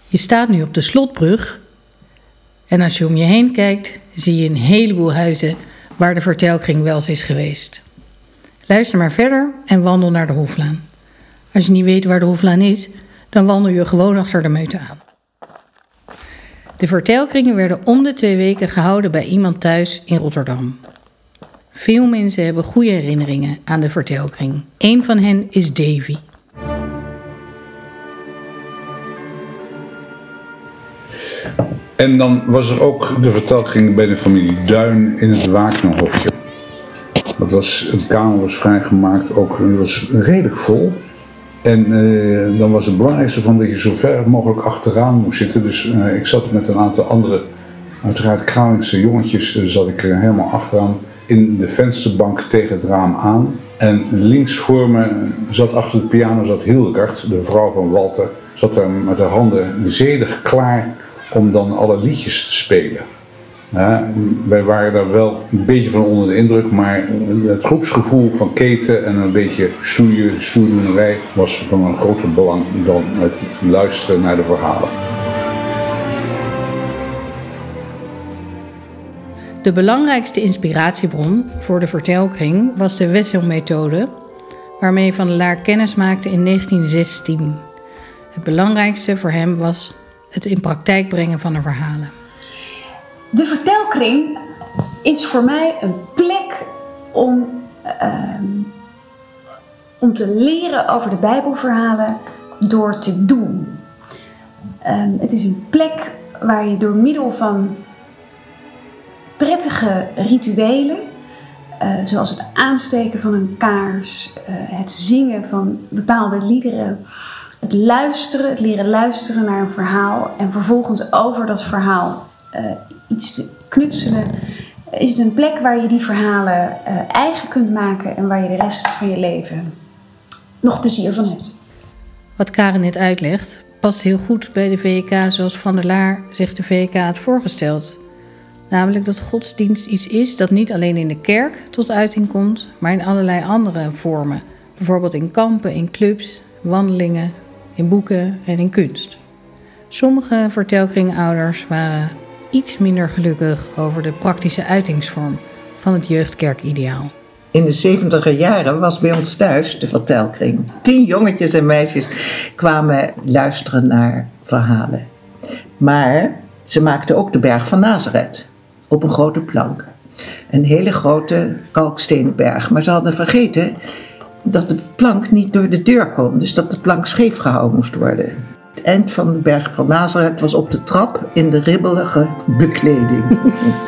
Je staat nu op de Slotbrug en als je om je heen kijkt, zie je een heleboel huizen waar de vertelkring wel eens is geweest. Luister maar verder en wandel naar de Hoflaan. Als je niet weet waar de Hoflaan is, dan wandel je gewoon achter de meute aan. De vertelkringen werden om de 2 weken gehouden bij iemand thuis in Rotterdam. Veel mensen hebben goede herinneringen aan de vertelkring. Eén van hen is Davy. En dan was er ook de vertelkring bij de familie Duin in het Wagnerhofje. Een kamer was vrijgemaakt, ook was redelijk vol. En dan was het belangrijkste van dat je zo ver mogelijk achteraan moest zitten. Dus ik zat met een aantal andere, uiteraard Kralingse jongetjes, zat ik helemaal achteraan in de vensterbank tegen het raam aan. En links voor me zat achter de piano Hildegard, de vrouw van Walter, zat daar met haar handen zedig klaar om dan alle liedjes te spelen. Ja, wij waren daar wel een beetje van onder de indruk, maar het groepsgevoel van keten en een beetje stoerdoenerij was van een groter belang dan het luisteren naar de verhalen. De belangrijkste inspiratiebron voor de vertelkring was de Wessel-methode, waarmee Van der Laar kennis maakte in 1916. Het belangrijkste voor hem was het in praktijk brengen van de verhalen. De vertelkring is voor mij een plek om te leren over de Bijbelverhalen door te doen. Het is een plek waar je door middel van prettige rituelen, zoals het aansteken van een kaars, het zingen van bepaalde liederen, het leren luisteren naar een verhaal en vervolgens over dat verhaal iets te knutselen, is het een plek waar je die verhalen eigen kunt maken en waar je de rest van je leven nog plezier van hebt. Wat Karen net uitlegt, past heel goed bij de VK zoals Van der Laar zich de VK had voorgesteld. Namelijk dat godsdienst iets is dat niet alleen in de kerk tot uiting komt, maar in allerlei andere vormen. Bijvoorbeeld in kampen, in clubs, wandelingen, in boeken en in kunst. Sommige vertelkringouders waren iets minder gelukkig over de praktische uitingsvorm van het jeugdkerkideaal. In de 70er jaren was bij ons thuis de vertelkring. 10 jongetjes en meisjes kwamen luisteren naar verhalen. Maar ze maakten ook de berg van Nazareth op een grote plank. Een hele grote kalkstenen berg. Maar ze hadden vergeten dat de plank niet door de deur kon. Dus dat de plank scheef gehouden moest worden. Het eind van de berg van Nazareth was op de trap in de ribbelige bekleding.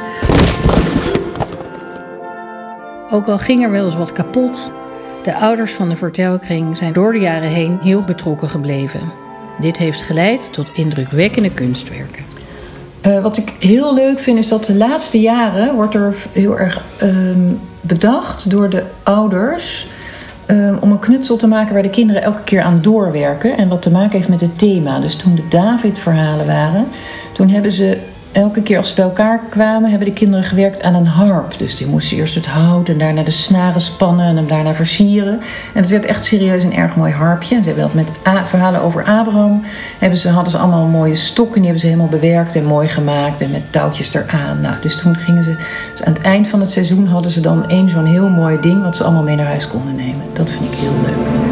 Ook al ging er wel eens wat kapot, de ouders van de vertelkring zijn door de jaren heen heel betrokken gebleven. Dit heeft geleid tot indrukwekkende kunstwerken. Wat ik heel leuk vind is dat de laatste jaren wordt er heel erg bedacht door de ouders om een knutsel te maken waar de kinderen elke keer aan doorwerken. En wat te maken heeft met het thema. Dus toen de David-verhalen waren, toen hebben ze elke keer als ze bij elkaar kwamen, hebben de kinderen gewerkt aan een harp. Dus die moesten eerst het hout en daarna de snaren spannen en hem daarna versieren. En het werd echt serieus een erg mooi harpje. En ze hebben dat met verhalen over Abraham. Hadden ze allemaal mooie stokken, die hebben ze helemaal bewerkt en mooi gemaakt. En met touwtjes eraan. Nou, dus toen gingen ze, dus aan het eind van het seizoen hadden ze dan zo'n heel mooi ding wat ze allemaal mee naar huis konden nemen. Dat vind ik heel leuk.